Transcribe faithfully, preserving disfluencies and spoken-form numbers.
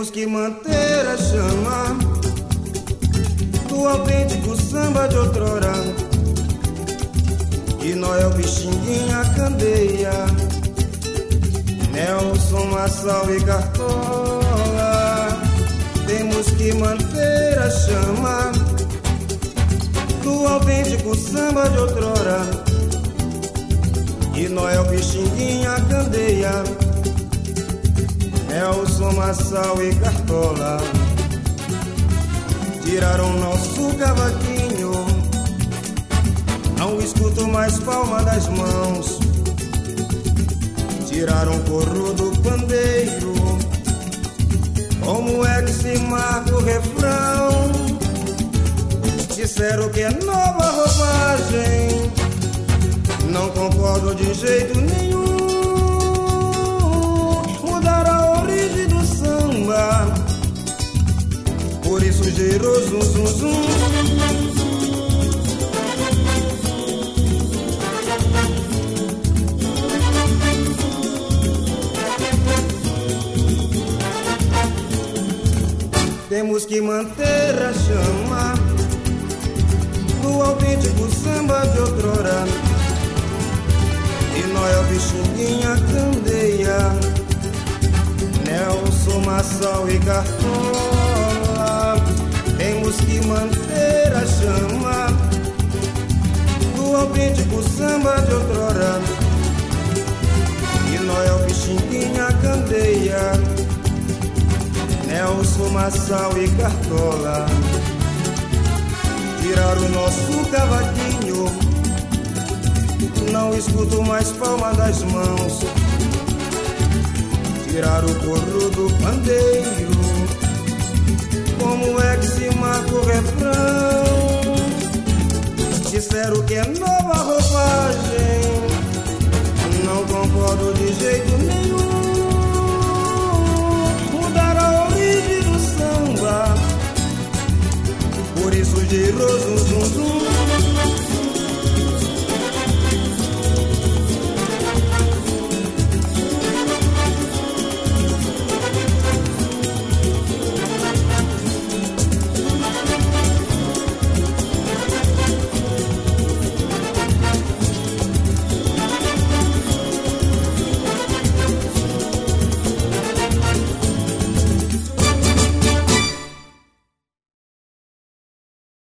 Temos que manter a chama do autêntico samba de outrora. E Noel Pixinguinha candeia, Nelson, Massal e Cartola. Temos que manter a chama do autêntico samba de outrora. E Noel Pixinguinha candeia, Nelson, Massal e Cartola. Tiraram nosso cavaquinho, não escuto mais palma das mãos. Tiraram o corro do pandeiro, como é que se marca o refrão? Disseram que é nova roupagem, não concordo de jeito nenhum. Mudar a origem do samba, por isso gerou zum zum zum. Temos que manter a chama do autêntico samba de outrora. E Noel Pixinguinha candeia, Nelson, Massal e Cartola. Temos que manter a chama do autêntico samba de outrora. E Noel Pixinguinha candeia, Nelson, Massal e Cartola. Tiraram o nosso cavaquinho, não escuto mais palma das mãos. Tiraram o corro do pandeiro, como é que se marca o refrão? Disseram que é nova roupagem, não concordo de jeito nenhum. Mudar a origem do samba, por isso girou zum zum zum.